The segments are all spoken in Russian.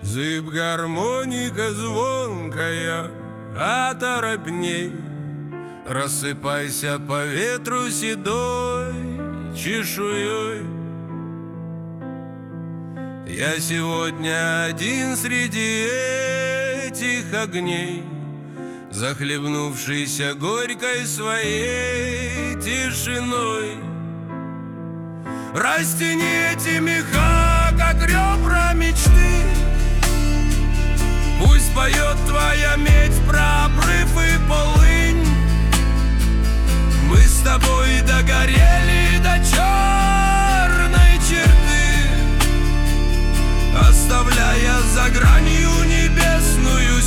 Зыб гармоника звонкая, оторопней, рассыпайся по ветру седой чешуей. Я сегодня один среди этих огней, захлебнувшийся горькой своей тишиной. Растяни эти меха, как ребра мечты, пусть поет твоя медь про обрыв и полынь. Мы с тобой догорели до черной черты, оставляя за гранью небесную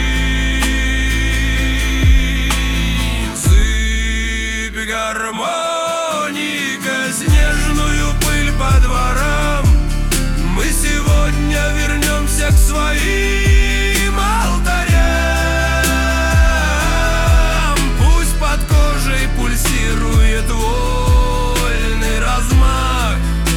синь. Сыпь гармоника снежную пыль по дворам. Мы сегодня вернемся к своим алтарям. Пусть под кожей пульсирует вольный размах,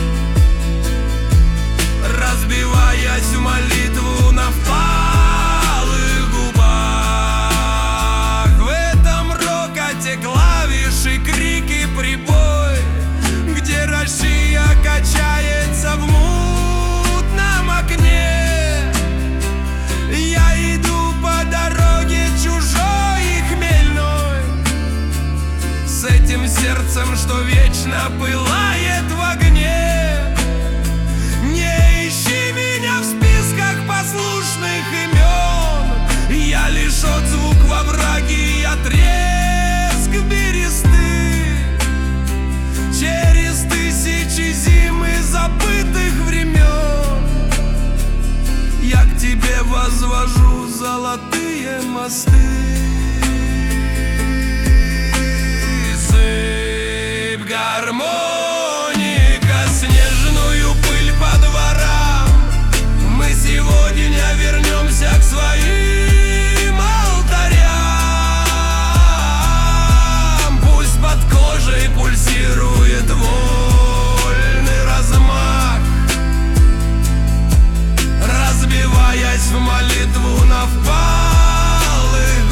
разбиваясь в молитву на впалых губах. В этом рокоте клавиши, крики, прибой, где Россия качается в мутном окне. Я иду по дороге чужой и хмельной, с этим сердцем, что вечно пылает в огне. Не ищи меня в списках послушных имен, я лишь отзвук во враге, я треск бересты. Через тысячи зим и забытых времен я к тебе возвожу золотые мосты. Сыпь гармоника снежную пыль по дворам. Мы сегодня вернемся к своим алтарям. Пусть под кожей пульсирует вольный размах, разбиваясь в молитву на впалых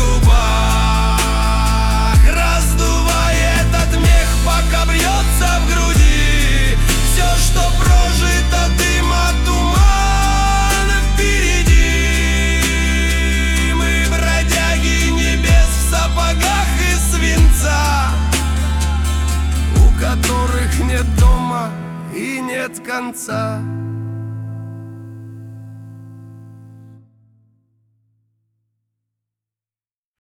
губах. Раздувай этот мех, пока бьется в груди. Все, что прожито, дым от тумана впереди. Мы бродяги небес в сапогах из свинца, у которых нет дома и нет конца.